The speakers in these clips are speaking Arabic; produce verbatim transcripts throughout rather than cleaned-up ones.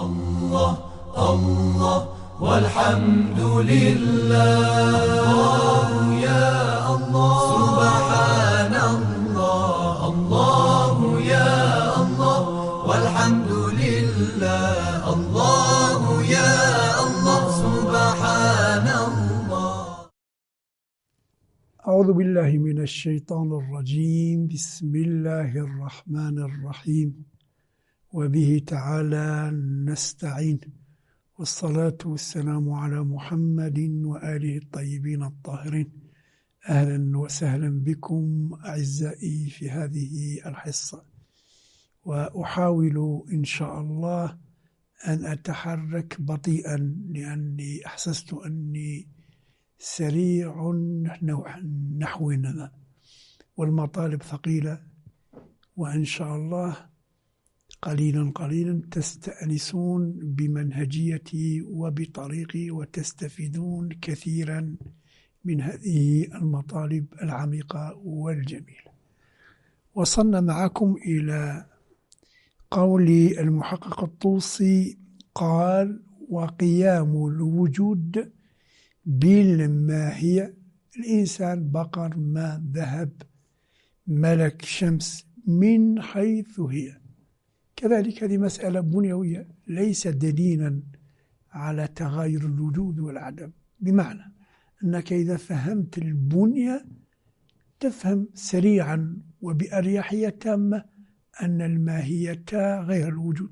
الله الله والحمد لله، الله يا الله سبحان الله، الله يا الله والحمد لله، الله يا الله سبحان الله. أعوذ بالله من الشيطان الرجيم. بسم الله الرحمن الرحيم، وبه تعالى نستعين، والصلاة والسلام على محمد وآله الطيبين الطاهرين. أهلا وسهلا بكم أعزائي في هذه الحصة، وأحاول إن شاء الله أن أتحرك بطيئا لأني أحسست أني سريع نحونا والمطالب ثقيلة، وإن شاء الله قليلا قليلا تستأنسون بمنهجيتي وبطريقي وتستفيدون كثيرا من هذه المطالب العميقة والجميلة. وصلنا معكم إلى قول المحقق الطوسي قال: وقيام الوجود بالماهية، الإنسان بقر ماء ذهب ملك شمس من حيث هي. كذلك هذه مسألة بنيوية ليس دليلا على تغاير الوجود والعدم، بمعنى أنك إذا فهمت البنية تفهم سريعا وبأريحية تامة أن الماهية غير الوجود.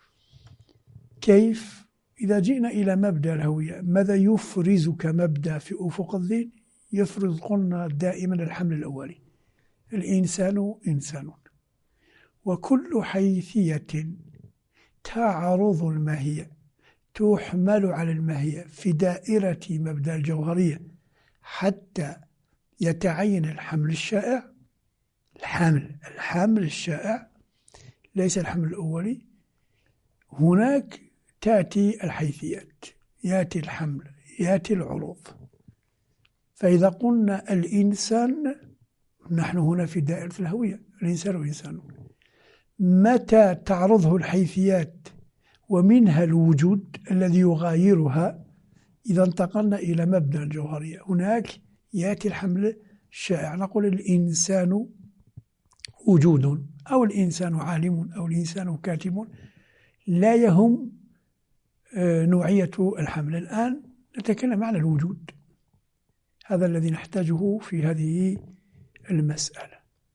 كيف؟ إذا جئنا إلى مبدأ الهوية، ماذا يفرز كمبدأ في أفق الذهن؟ يفرز قلنا دائما الحمل الأولي، الإنسان إنسان، وكل حيثية تعرض الماهية تحمل على الماهية في دائرة مبدأ الجوهرية حتى يتعين الحمل الشائع. الحمل الحمل الشائع ليس الحمل الأولي. هناك تأتي الحيثيات، يأتي الحمل، يأتي العروض. فإذا قلنا الإنسان، نحن هنا في دائرة الهوية، الإنسان وإنسان. متى تعرضه الحيثيات ومنها الوجود الذي يغايرها، إذا انتقلنا إلى مبدأ الجوهرية هناك يأتي الحمل الشائع، نقول الإنسان وجود، أو الإنسان عالم، أو الإنسان كاتب، لا يهم نوعية الحمل. الآن نتكلم عن الوجود، هذا الذي نحتاجه في هذه المسألة.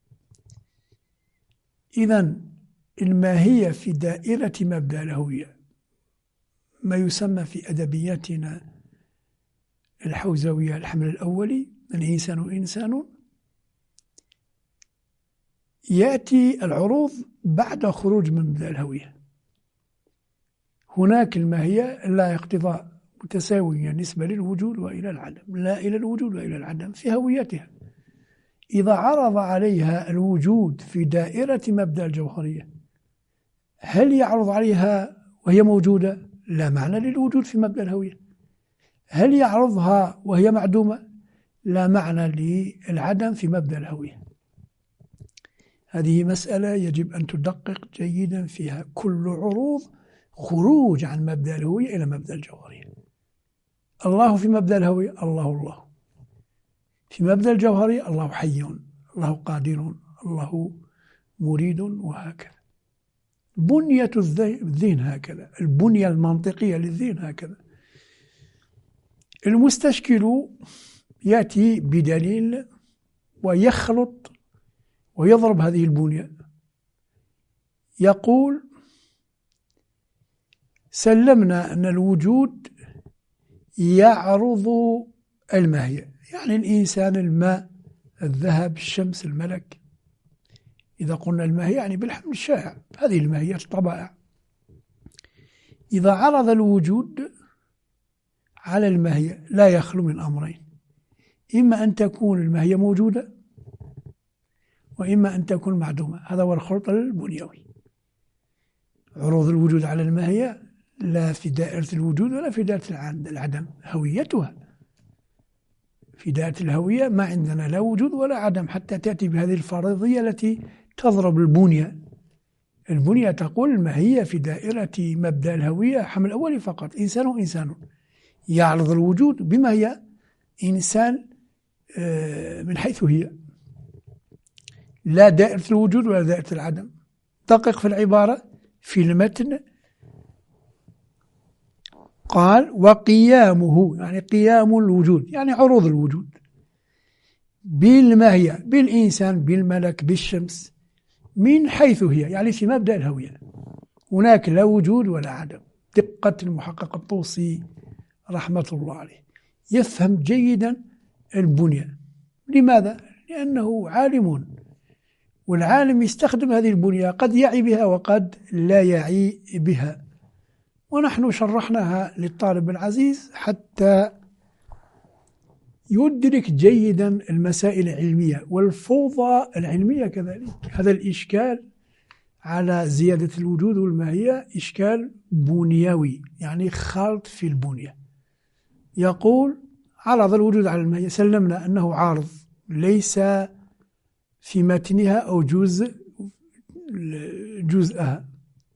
إذن الماهية في دائرة مبدأ الهوية، ما يسمى في أدبياتنا الحوزوية الحمل الأولي، الإنسان إنسان. يأتي العروض بعد خروج من مبدأ الهوية. هناك الماهية لا اقتضاء متساوية نسبة للوجود وإلى العدم، لا إلى الوجود وإلى العدم في هويتها. إذا عرض عليها الوجود في دائرة مبدأ الجوهرية، هل يعرض عليها وهي موجودة؟ لا معنى للوجود في مبدأ الهوية. هل يعرضها وهي معدومة؟ لا معنى للعدم في مبدأ الهوية. هذه مسألة يجب أن تدقق جيدا فيها. كل عروض خروج عن مبدأ الهوية إلى مبدأ الجوهرية. الله في مبدأ الهوية الله الله، في مبدأ الجوهرية الله حي، الله قادر، الله مريد، وهكذا. بنية الذهن هكذا، البنية المنطقية للذهن هكذا. المستشكل يأتي بدليل ويخلط ويضرب هذه البنية، يقول: سلمنا أن الوجود يعرض الماهية، يعني الإنسان، الماء، الذهب، الشمس، الملك. إذا قلنا الماهية يعني بالحمل الشائع، هذه الماهية الطبائع. إذا عرض الوجود على الماهية لا يخلو من أمرين: إما أن تكون الماهية موجودة، وإما أن تكون معدومة. هذا هو الخلط البنيوي. عروض الوجود على الماهية لا في دائرة الوجود ولا في دائرة العدم، هويتها في دائرة الهوية ما عندنا لا وجود ولا عدم، حتى تأتي بهذه الفرضية التي تضرب البنية البنية تقول الماهية في دائرة مبدأ الهوية حمل أولي فقط، إنسان إنسان يعرض الوجود بما هي إنسان من حيث هي، لا دائرة الوجود ولا دائرة العدم. دقق في العبارة في المتن، قال وقيامه يعني قيام الوجود يعني عروض الوجود بالماهية بالإنسان بالملك بالشمس من حيث هي يعني في مبدأ الهوية، هناك لا وجود ولا عدم. دقة المحقق الطوسي رحمة الله عليه يفهم جيدا البنية. لماذا؟ لأنه عالم، والعالم يستخدم هذه البنية، قد يعي بها وقد لا يعي بها، ونحن شرحناها للطالب العزيز حتى يدرك جيدا المسائل العلمية والفوضى العلمية كذلك. هذا الإشكال على زيادة الوجود والماهية إشكال بنيوي، يعني خلط في البنية. يقول عرض الوجود على الماهية، سلمنا أنه عارض ليس في متنها أو جزء جزءها.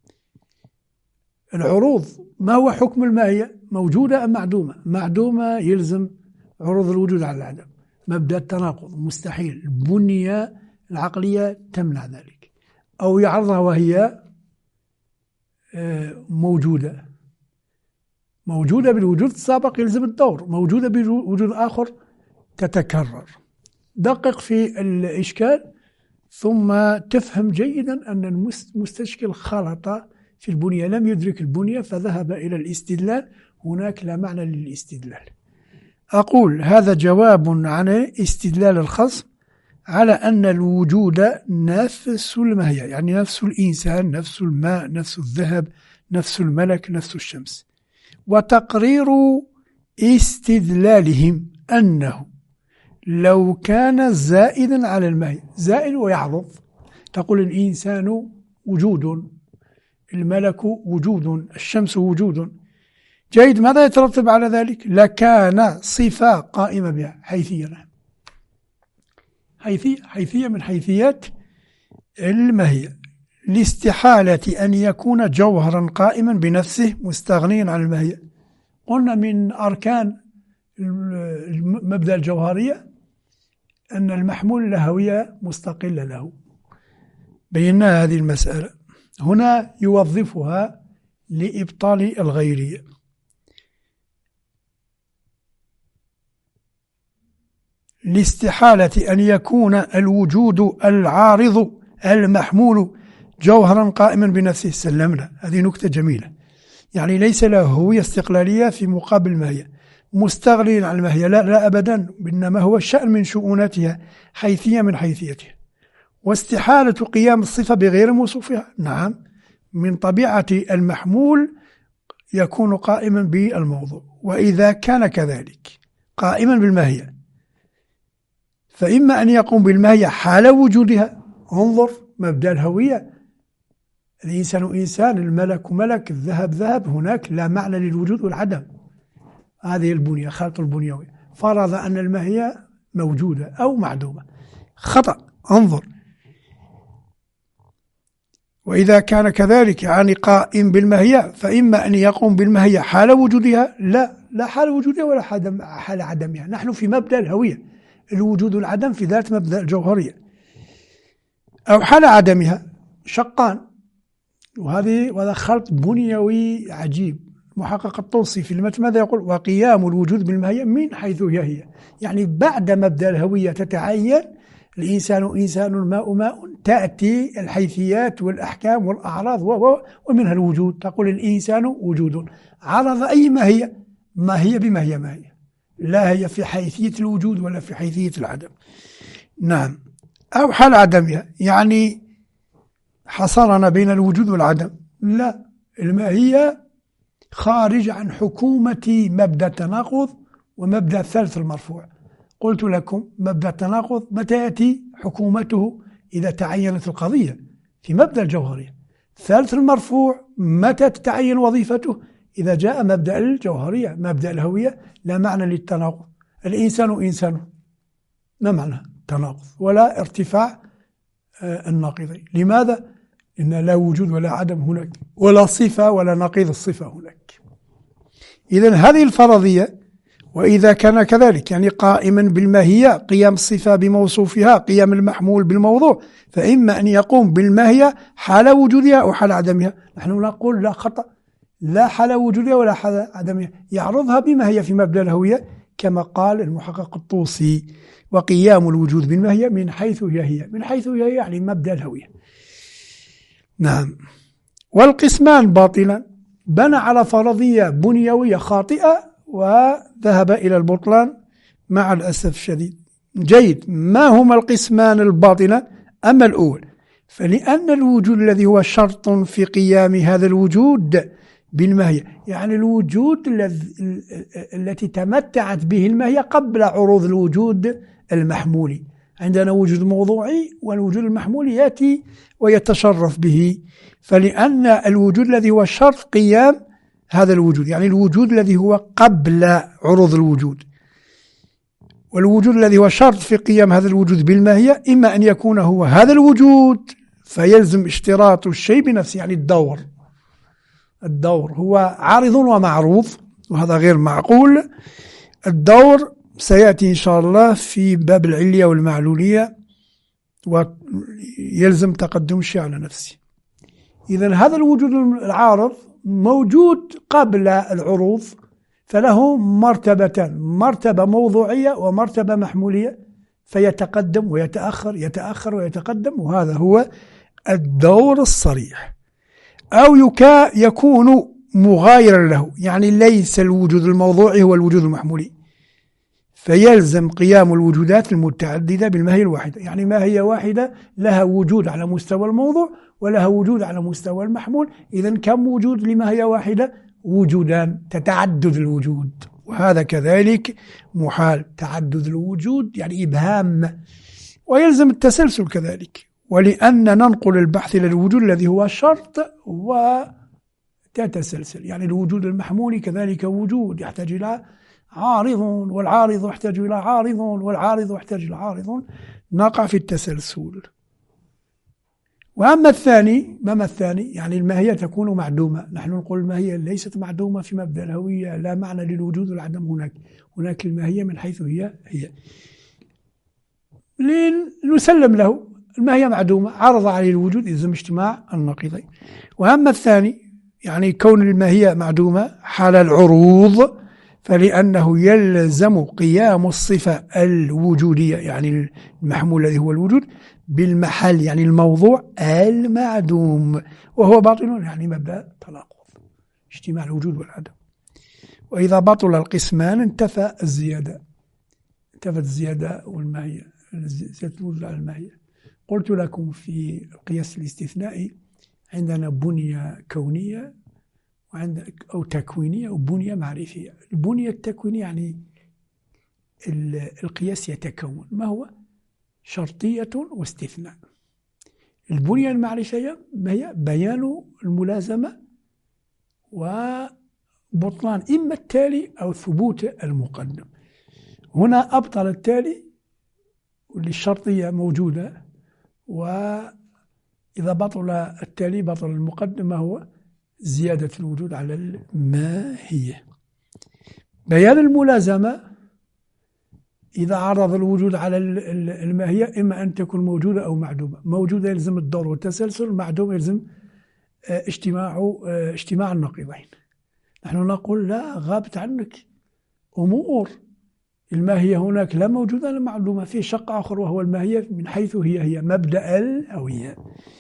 العروض ما هو حكم الماهية؟ موجودة أم معدومة؟ معدومة يلزم عروض الوجود على العدم، مبدأ التناقض مستحيل، البنية العقلية تمنع ذلك. أو يعرضها وهي موجودة، موجودة بالوجود السابق يلزم الدور، موجودة بوجود آخر تتكرر. دقق في الإشكال ثم تفهم جيدا أن المستشكل خلط في البنية، لم يدرك البنية فذهب إلى الاستدلال، هناك لا معنى للاستدلال. أقول هذا جواب عن استدلال الخصم على أن الوجود نفس الماهية، يعني نفس الإنسان، نفس الماء، نفس الذهب، نفس الملك، نفس الشمس. وتقرير استدلالهم أنه لو كان زائدا على الماهية، زائد ويعرض، تقول الإنسان وجود، الملك وجود، الشمس وجود، جيد، ماذا يترتب على ذلك؟ لكان صفة قائمة بها، حيثية حيثية حيثية من حيثيات الماهية، لاستحالة أن يكون جوهرا قائما بنفسه مستغنيا عن الماهية. قلنا من أركان مبدأ الجوهرية أن المحمول له هوية مستقلة له، بينا هذه المسألة. هنا يوظفها لإبطال الغيرية. لاستحالة أن يكون الوجود العارض المحمول جوهرا قائما بنفسه، سلمنا، هذه نكتة جميلة، يعني ليس له هوية استقلالية في مقابل الماهية مستغني عن الماهية، لا لا أبدا، إنما هو شأن من شؤوناتها، حيثية من حيثيتها. واستحالة قيام الصفة بغير موصوفها، نعم، من طبيعة المحمول يكون قائما بالموضوع. وإذا كان كذلك قائما بالماهية فإما أن يقوم بالماهية حال وجودها، انظر مبدأ الهوية، الإنسان إنسان، الملك ملك، الذهب ذهب، هناك لا معنى للوجود والعدم. هذه البنية خلط البنيوي، فرض أن الماهية موجودة أو معدومة، خطأ، انظر. وإذا كان كذلك يعني قائم بالماهية فإما أن يقوم بالماهية حال وجودها، لا لا حال وجودها ولا حال عدمها، نحن في مبدأ الهوية، الوجود والعدم في ذات مبدأ الجوهرية، أو حال عدمها، شقان. وهذه وهذا خلط بنيوي عجيب. محقق الطوسي في المتن ماذا يقول؟ وقيام الوجود بالماهية من حيث هي هي، يعني بعد مبدأ الهوية تتعين، الإنسان إنسان، الماء ماء، تأتي الحيثيات والأحكام والأعراض ومنها الوجود، تقول الإنسان وجود، عرض أي ماهية، ماهية بماهية ماهية، لا هي في حيثية الوجود ولا في حيثية العدم، نعم، أو حال عدمها، يعني حصرنا بين الوجود والعدم، لا، الماهية خارج عن حكومة مبدأ التناقض ومبدأ الثالث المرفوع. قلت لكم مبدأ التناقض متى يأتي حكومته؟ إذا تعينت القضية في مبدأ الجوهرية. الثالث المرفوع متى تتعين وظيفته؟ إذا جاء مبدأ الجوهرية، مبدأ الهوية لا معنى للتناقض، الإنسان إنسان، ما معنى تناقض ولا ارتفاع الناقضين. لماذا؟ إن لا وجود ولا عدم هناك، ولا صفة ولا نقيض الصفة هناك. إذن هذه الفرضية، وإذا كان كذلك يعني قائما بالماهية قيام الصفة بموصوفها، قيام المحمول بالموضوع، فإما أن يقوم بالماهية حال وجودها أو حال عدمها. نحن نقول لا خطأ، لا حال وجودها ولا حال عدمها، يعرضها بما هي في مبدأ الهوية، كما قال المحقق الطوسي: وقيام الوجود بالماهية من حيث هي هي. من حيث هي هي يعني مبدأ الهوية. نعم. والقسمان باطلا بنى على فرضية بنيوية خاطئة وذهب إلى البطلان مع الأسف الشديد. جيد. ما هما القسمان الباطلة؟ أما الأول فلأن الوجود الذي هو شرط في قيام هذا الوجود بالماهية، يعني الوجود التي تمتعت به الماهية قبل عروض الوجود المحمولي. عندنا وجود موضوعي، والوجود المحمولي يأتي ويتشرف به. فلأن الوجود الذي هو شرط قيام هذا الوجود، يعني الوجود الذي هو قبل عروض الوجود، والوجود الذي هو شرط في قيام هذا الوجود بالماهية، إما أن يكون هو هذا الوجود فيلزم اشتراط الشيء بنفسه، يعني الدور. الدور هو عارض ومعروض، وهذا غير معقول. الدور سيأتي إن شاء الله في باب العلية والمعلولية، ويلزم تقدم الشيء على نفسه. إذن هذا الوجود العارض موجود قبل العروض، فله مرتبتان: مرتبة موضوعية ومرتبة محمولية، فيتقدم ويتأخر، يتأخر ويتقدم، وهذا هو الدور الصريح. أو يكا يكون مغايرا له، يعني ليس الوجود الموضوعي هو الوجود المحمولي، فيلزم قيام الوجودات المتعددة بالماهية الواحدة. يعني ماهية واحدة لها وجود على مستوى الموضوع ولها وجود على مستوى المحمول. إذن كم وجود لماهية واحدة؟ وجودان، تتعدد الوجود، وهذا كذلك محال. تعدد الوجود يعني إبهام، ويلزم التسلسل كذلك. ولأن ننقل البحث إلى الوجود الذي هو شرط وتتسلسل، يعني الوجود المحمولي كذلك وجود يحتاج إلى عارض، والعارض يحتاج إلى عارض، والعارض يحتاج إلى عارض، نقع في التسلسل. وأما الثاني، ما الثاني؟ يعني الماهية تكون معدومة. نحن نقول الماهية ليست معدومة في مبدأ الهوية، لا معنى للوجود والعدم هناك. هناك الماهية من حيث هي هي، لنسلم له الماهية معدومة، عرض عليه الوجود، يلزم اجتماع النقيضين. وأما الثاني يعني كون الماهية معدومة حال العروض، فلأنه يلزم قيام الصفة الوجودية، يعني المحمول الذي هو الوجود، بالمحل، يعني الموضوع المعدوم، وهو باطل، يعني مبدأ تناقض اجتماع الوجود والعدم. وإذا بطل القسمان انتفى الزيادة، انتفت الزيادة والماهية، زيادة الوجود على الماهية. قلت لكم في القياس الاستثنائي عندنا بنية كونية وعند أو تكوينية وبنية معرفية. البنية التكوينية يعني القياس يتكون، ما هو؟ شرطية واستثناء. البنية المعرفية ما هي؟ بيان الملازمة وبطلان إما التالي أو ثبوت المقدم. هنا أبطل التالي والشرطية موجودة، وإذا بطل التالي بطل المقدم، ما هو؟ زيادة الوجود على الماهية. بيان الملازمة إذا عرض الوجود على الماهية إما أن تكون موجودة أو معدومة. موجودة يلزم الدور والتسلسل، معدومة يلزم اجتماع اجتماع النقيضين. نحن نقول لا، غابت عنك أمور. الماهية هناك لا موجودة لا معدومة، في شق آخر وهو الماهية من حيث هي هي مبدأ الهوية.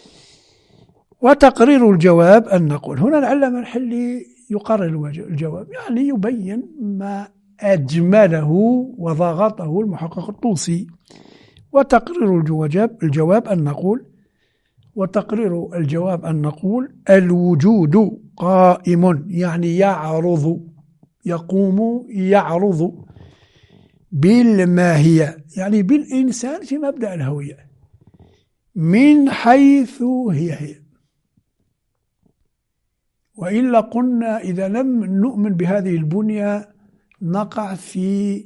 وتقرير الجواب أن نقول هنا العلم الحلي يقرر الجواب، يعني يبين ما أجمله وضغطه المحقق الطوسي. وتقرير الجواب الجواب أن نقول وتقرير الجواب أن نقول الوجود قائم، يعني يعرض، يقوم يعرض بالماهية، يعني بالإنسان في مبدأ الهوية من حيث هي هي. وإلا قلنا إذا لم نؤمن بهذه البنية نقع في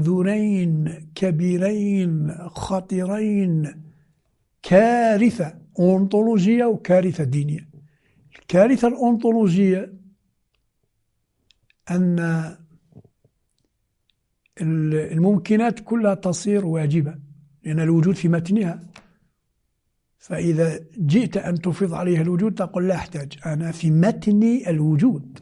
محذورين كبيرين خطيرين، كارثة أونطولوجية وكارثة دينية. الكارثة الأونطولوجية أن الممكنات كلها تصير واجبة لأن الوجود في متنها، فإذا جئت أن تفرض عليها الوجود تقول لا أحتاج، أنا في متن الوجود.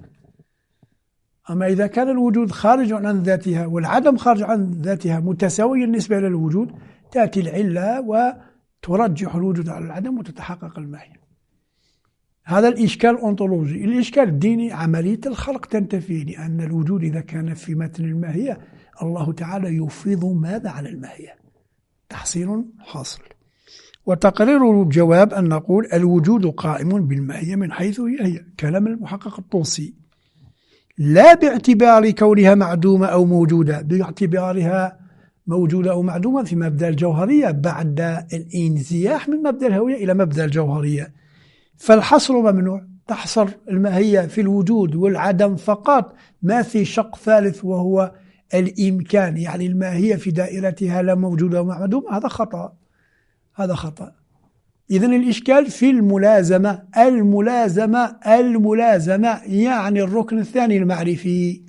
أما إذا كان الوجود خارج عن ذاتها والعدم خارج عن ذاتها متساويا بالنسبة للوجود، تأتي العلة وترجح الوجود على العدم وتتحقق الماهية. هذا الإشكال الأونطولوجي. الإشكال الديني عملية الخلق تنتفي، لأن الوجود إذا كان في متن الماهية الله تعالى يفرض ماذا على الماهية؟ تحصيل حاصل. وتقرير الجواب أن نقول الوجود قائم بالماهية من حيث هي هي، كلام المحقق الطوسي، لا باعتبار كونها معدومة أو موجودة، باعتبارها موجودة أو معدومة في مبدأ الجوهرية بعد الانزياح من مبدأ الهوية إلى مبدأ الجوهرية. فالحصر ممنوع، تحصر الماهية في الوجود والعدم فقط، ما في شق ثالث وهو الإمكان، يعني الماهية في دائرتها لا موجودة ومعدومة، هذا خطأ، هذا خطأ. إذن الإشكال في الملازمة، الملازمة الملازمة يعني الركن الثاني المعرفي.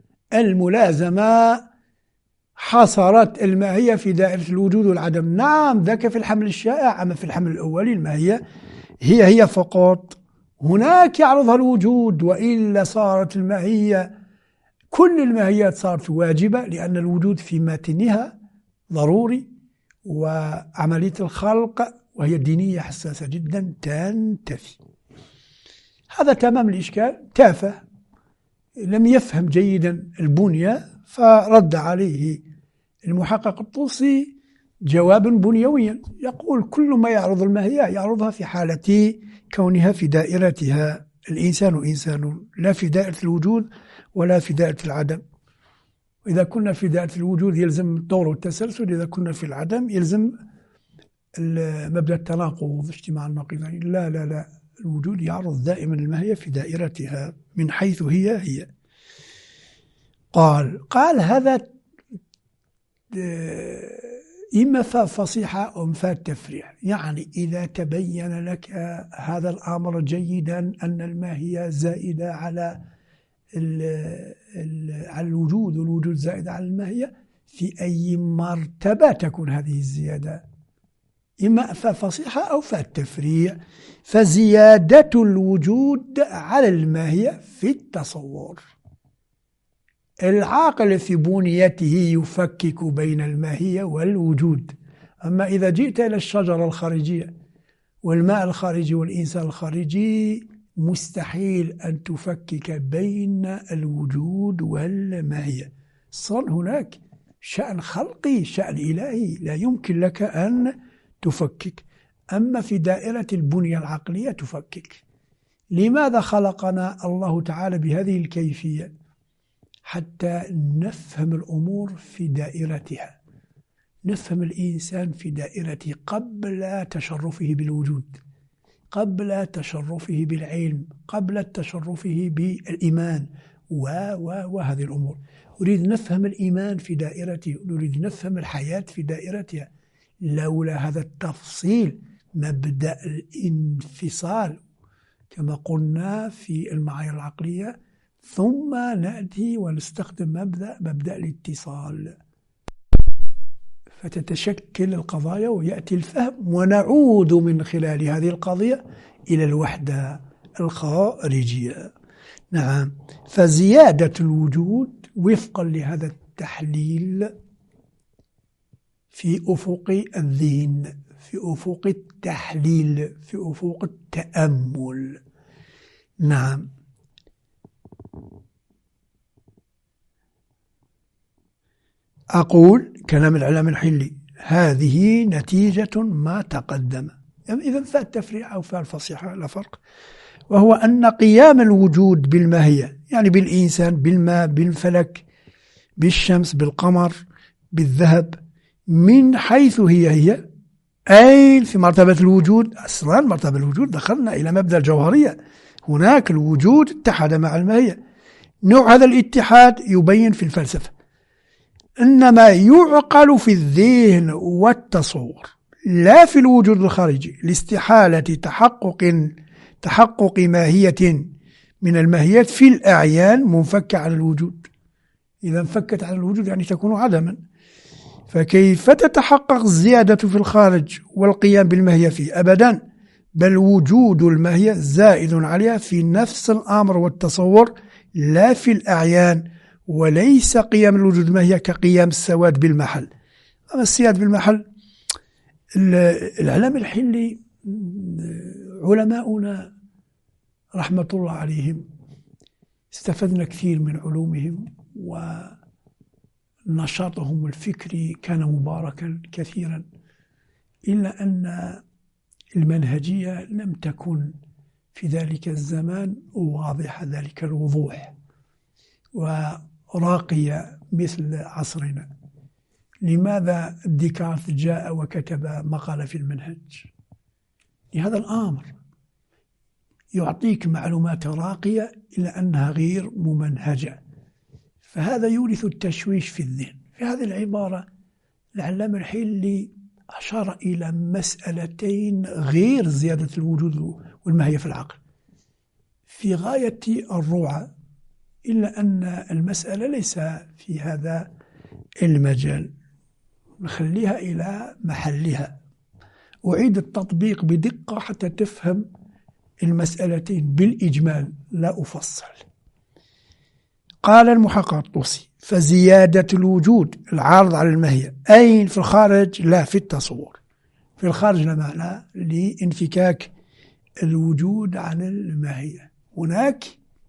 الملازمة حصرت الماهية في دائرة الوجود والعدم. نعم ذاك في الحمل الشائع، أما في الحمل الأولي الماهية هي هي فقط، هناك يعرضها الوجود، وإلا صارت الماهية كل الماهيات صارت واجبة، لأن الوجود في متنها ضروري، وعملية الخلق وهي دينية حساسة جدا تنتفي. هذا تمام الإشكال. تافه، لم يفهم جيدا البنية، فرد عليه المحقق الطوسي جوابا بنيويا، يقول كل ما يعرض الماهية يعرضها في حالة كونها في دائرتها. الإنسان إنسان لا في دائرة الوجود ولا في دائرة العدم. إذا كنا في دائرة الوجود يلزم الدور والتسلسل، إذا كنا في العدم يلزم مبدأ التناقض اجتماع النقيضين. لا لا لا، الوجود يعرض دائما الماهية في دائرتها من حيث هي هي. قال قال هذا إما فاء فصيحة أو فاء تفريع، يعني إذا تبين لك هذا الأمر جيدا أن الماهية زائدة على على الوجود والوجود زائد على الماهية، في أي مرتبة تكون هذه الزيادة؟ إما فاء فصيحة أو فاء تفريع. فزيادة الوجود على الماهية في التصور، العاقل في بنيته يفكك بين الماهية والوجود. أما إذا جئت إلى الشجرة الخارجية والماء الخارجي والإنسان الخارجي، مستحيل أن تفكك بين الوجود والماهية. صار هناك شأن خلقي، شأن إلهي، لا يمكن لك أن تفكك. أما في دائرة البنية العقلية تفكك. لماذا خلقنا الله تعالى بهذه الكيفية؟ حتى نفهم الأمور في دائرتها، نفهم الإنسان في دائرته قبل تشرفه بالوجود، قبل تشرفه بالعلم، قبل تشرفه بالإيمان و و وهذه الأمور. نريد نفهم الإيمان في دائرته، نريد نفهم الحياة في دائرتها. لولا هذا التفصيل، مبدأ الانفصال كما قلنا في المعايير العقلية، ثم نأتي ونستخدم مبدأ مبدأ الاتصال، فتتشكل القضايا ويأتي الفهم، ونعود من خلال هذه القضية إلى الوحدة الخارجية. نعم، فزيادة الوجود وفقا لهذا التحليل في أفق الذهن، في أفق التحليل، في أفق التأمل. نعم. أقول كلام العلامة الحلي، هذه نتيجة ما تقدم. إذن فالتفريع أو فالفصيحة لا فرق، وهو أن قيام الوجود بالماهية، يعني بالإنسان، بالماء، بالفلك، بالشمس، بالقمر، بالذهب، من حيث هي هي، أي في مرتبة الوجود. أصلا مرتبة الوجود دخلنا إلى مبدأ الجوهرية، هناك الوجود اتحد مع الماهية. نوع هذا الاتحاد يبين في الفلسفة، إنما يعقل في الذهن والتصور، لا في الوجود الخارجي لاستحالة تحقق تحقق ماهية من الماهيات في الأعيان منفكة على الوجود. إذا انفكت على الوجود يعني تكون عدما، فكيف تتحقق الزيادة في الخارج والقيام بالماهية فيه؟ أبدا، بل وجود الماهية زائد عليها في نفس الأمر والتصور لا في الأعيان، وليس قيام الوجود الماهية كقيام السواد بالمحل. أما السياد بالمحل، العلامة الحلي علماؤنا رحمة الله عليهم استفدنا كثير من علومهم، ونشاطهم الفكري كان مباركا كثيرا، إلا أن المنهجية لم تكن في ذلك الزمان واضحة ذلك الوضوح وراقية مثل عصرنا. لماذا ديكارت جاء وكتب مقالة في المنهج؟ لهذا الأمر، يعطيك معلومات راقية إلا أنها غير ممنهجة، فهذا يورث التشويش في الذهن. في هذه العبارة العلامة الحلي أشار إلى مسألتين غير زيادة الوجود والماهية في العقل في غاية الروعة، إلا أن المسألة ليس في هذا المجال، نخليها إلى محلها. أعيد التطبيق بدقة حتى تفهم المسألتين بالإجمال لا أفصل. قال المحقق الطوسي: فزيادة الوجود العارض على الماهية أين؟ في الخارج لا في التصور. في الخارج لا معنى لانفكاك الوجود عن الماهية، هناك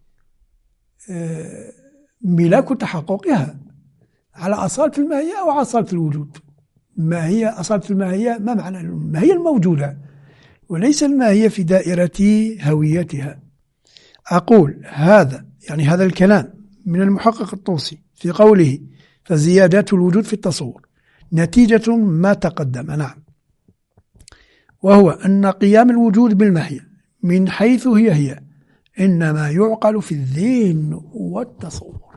ملاك تحققها على أصالة الماهية أو أصالة الوجود. ما هي أصالة الماهية؟ ما معنى الماهية؟ الموجودة، وليس الماهية في دائرة هويتها. أقول هذا يعني هذا الكلام من المحقق الطوسي في قوله فزيادات الوجود في التصور نتيجة ما تقدم، نعم، وهو أن قيام الوجود بالماهية من حيث هي هي إنما يعقل في الذهن والتصور.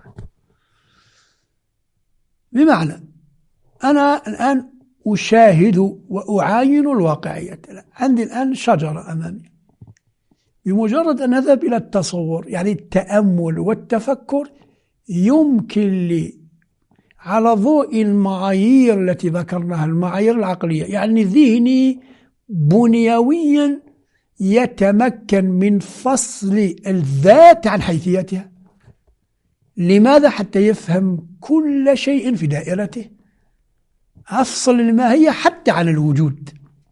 بمعنى أنا الآن أشاهد وأعاين الواقعية، عندي الآن شجرة أمامي، بمجرد أن أذهب إلى التصور يعني التأمل والتفكر يمكن لي على ضوء المعايير التي ذكرناها، المعايير العقلية، يعني ذهني بنيويا يتمكن من فصل الذات عن حيثيتها. لماذا؟ حتى يفهم كل شيء في دائرته. أفصل الماهية حتى عن الوجود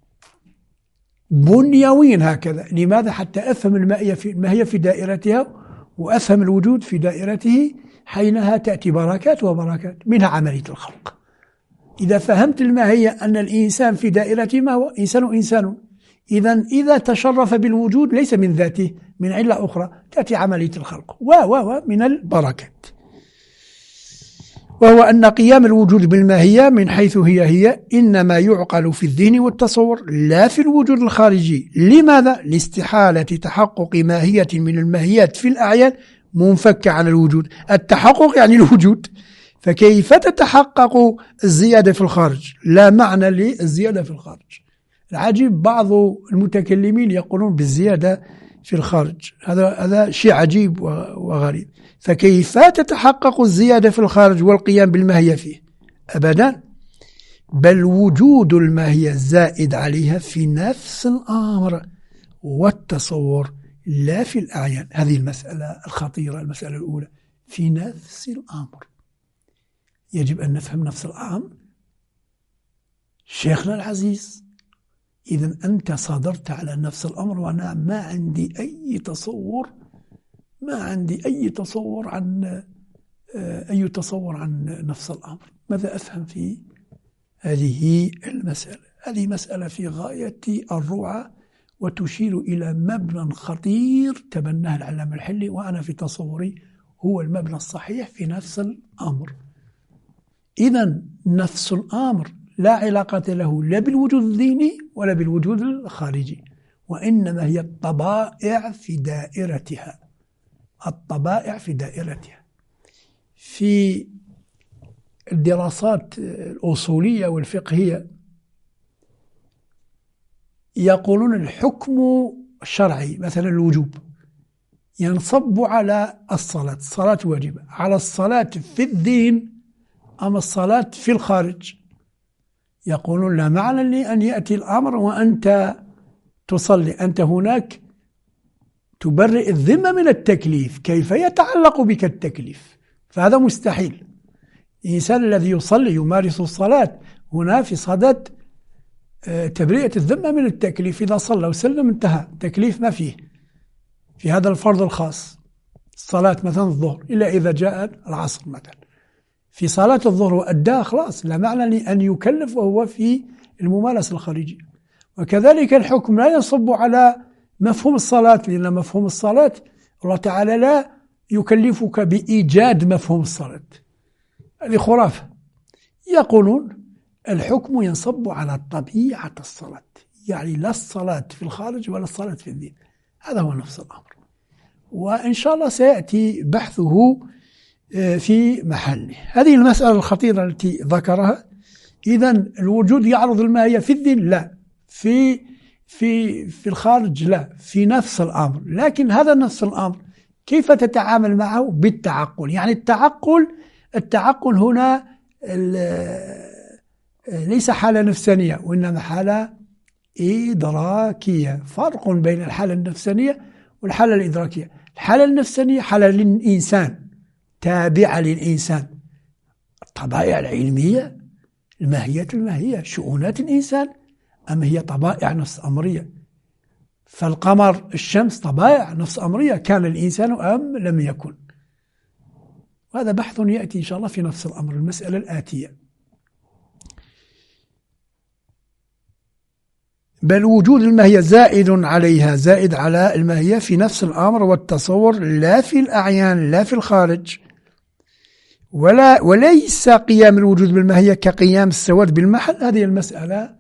بنيويا هكذا. لماذا؟ حتى أفهم الماهية في, الماهية في دائرتها وأفهم الوجود في دائرته، حينها تأتي بركات وبركات، منها عملية الخلق. إذا فهمت الماهية أن الإنسان في دائرته ما هو إنسان إنسان، إذا إذا تشرف بالوجود ليس من ذاته، من علة أخرى، تأتي عملية الخلق و و من البركات. وهو أن قيام الوجود بالماهية من حيث هي هي إنما يعقل في الذهن والتصور لا في الوجود الخارجي. لماذا؟ لاستحالة تحقق ماهية من الماهيات في الأعيان منفكة عن الوجود. التحقق يعني الوجود، فكيف تتحقق الزيادة في الخارج؟ لا معنى للزيادة في الخارج. العجيب بعض المتكلمين يقولون بالزيادة في الخارج، هذا هذا شيء عجيب وغريب. فكيف تتحقق الزيادة في الخارج والقيام بالماهية فيه؟ أبدا، بل وجود الماهية زائد عليها في نفس الأمر والتصور لا في الأعيان. هذه المسألة الخطيرة، المسألة الأولى في نفس الأمر. يجب أن نفهم نفس الأمر. شيخنا العزيز، إذا أنت صادرت على نفس الأمر وأنا ما عندي أي تصور ما عندي أي تصور عن أي تصور عن نفس الأمر. ماذا أفهم في هذه المسألة؟ هذه مسألة في غاية الروعة وتشير إلى مبنى خطير تبناه العلامة الحلي، وأنا في تصوري هو المبنى الصحيح في نفس الأمر. إذا نفس الأمر لا علاقة له لا بالوجود الذهني ولا بالوجود الخارجي، وإنما هي الطبائع في دائرتها. الطبائع في دائرتها. في الدراسات الأصولية والفقهية يقولون الحكم الشرعي مثلا الوجوب ينصب على الصلاة، الصلاة واجبة، على الصلاة في الدين أم الصلاة في الخارج؟ يقولون لا معنى لأن يأتي الأمر وأنت تصلي، أنت هناك تبرئ الذمة من التكليف، كيف يتعلق بك التكليف؟ فهذا مستحيل. الإنسان الذي يصلي يمارس الصلاة هنا في صدد تبرئة الذمة من التكليف، إذا صلى وسلم انتهى، تكليف ما فيه في هذا الفرض الخاص، الصلاة مثلا الظهر، إلا إذا جاء العصر مثلا، في صلاة الظهر وأداها خلاص، لا معنى لأن يكلف وهو في الممارسة الخارجية. وكذلك الحكم لا ينصب على مفهوم الصلاة، لأن مفهوم الصلاة الله تعالى لا يكلفك بإيجاد مفهوم الصلاة، هذه خرافة. يقولون الحكم ينصب على طبيعة الصلاة، يعني لا الصلاة في الخارج ولا الصلاة في الدين، هذا هو نفس الأمر، وإن شاء الله سيأتي بحثه في محله. هذه المسألة الخطيرة التي ذكرها. إذن الوجود يعرض الماهية في الدين؟ لا. في في في الخارج؟ لا. في نفس الأمر، لكن هذا نفس الأمر كيف تتعامل معه؟ بالتعقل. يعني التعقل التعقل هنا ليس حالة نفسانية وإنما حالة إدراكية. فرق بين الحالة النفسانية والحالة الإدراكية. الحالة النفسانية حالة للإنسان، تابعة للإنسان، الطبائع العلمية، الماهيات الماهية، شؤونات الإنسان، أم هي طبائع نفس أمرية؟ فالقمر، الشمس، طبائع نفس أمرية، كان الإنسان أم لم يكن؟ وهذا بحث يأتي إن شاء الله في نفس الأمر، المسألة الآتية. بل وجود الماهية زائد عليها، زائد على الماهية في نفس الأمر والتصور، لا في الأعيان، لا في الخارج. ولا وليس قيام الوجود بالماهية كقيام السواد بالمحل. هذه المسألة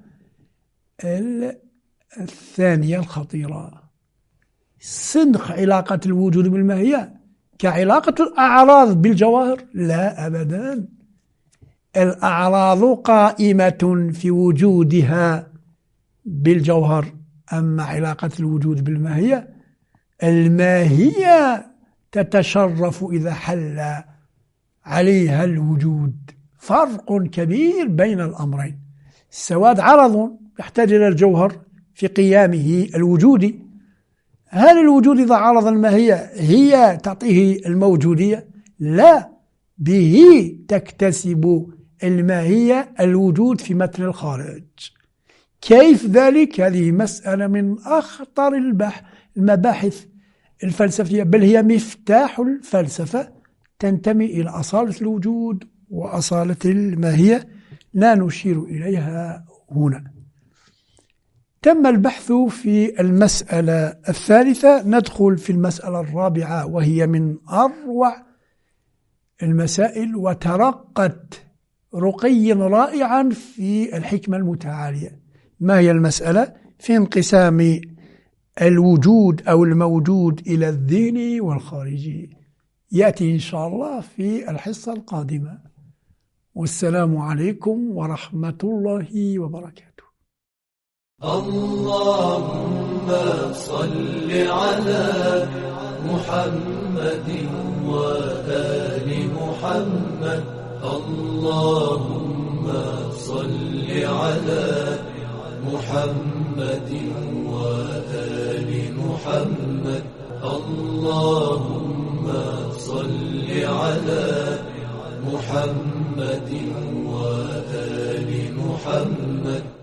الثانية الخطيرة. صدق علاقة الوجود بالماهية كعلاقة الأعراض بالجواهر؟ لا أبدا. الأعراض قائمة في وجودها بالجوهر، أما علاقة الوجود بالماهية، الماهية تتشرف إذا حل عليها الوجود. فرق كبير بين الأمرين. السواد عرض يحتاج إلى الجوهر في قيامه الوجودي. هل الوجود إذا عرض الماهية هي تعطيه الموجودية؟ لا، به تكتسب الماهية الوجود في متن الخارج. كيف ذلك؟ هذه مسألة من أخطر المباحث الفلسفية، بل هي مفتاح الفلسفة، تنتمي إلى أصالة الوجود وأصالة الماهية، لا نشير إليها هنا. تم البحث في المسألة الثالثة، ندخل في المسألة الرابعة، وهي من أروع المسائل، وترقت رقي رائعا في الحكمة المتعالية. ما هي المسألة؟ في انقسام الوجود أو الموجود إلى الذهني والخارجي. يأتي إن شاء الله في الحصة القادمة. والسلام عليكم ورحمة الله وبركاته. اللهم صل على محمد وآل محمد. اللهم صل على محمد وآل محمد. اللهم صل على محمد وآل محمد.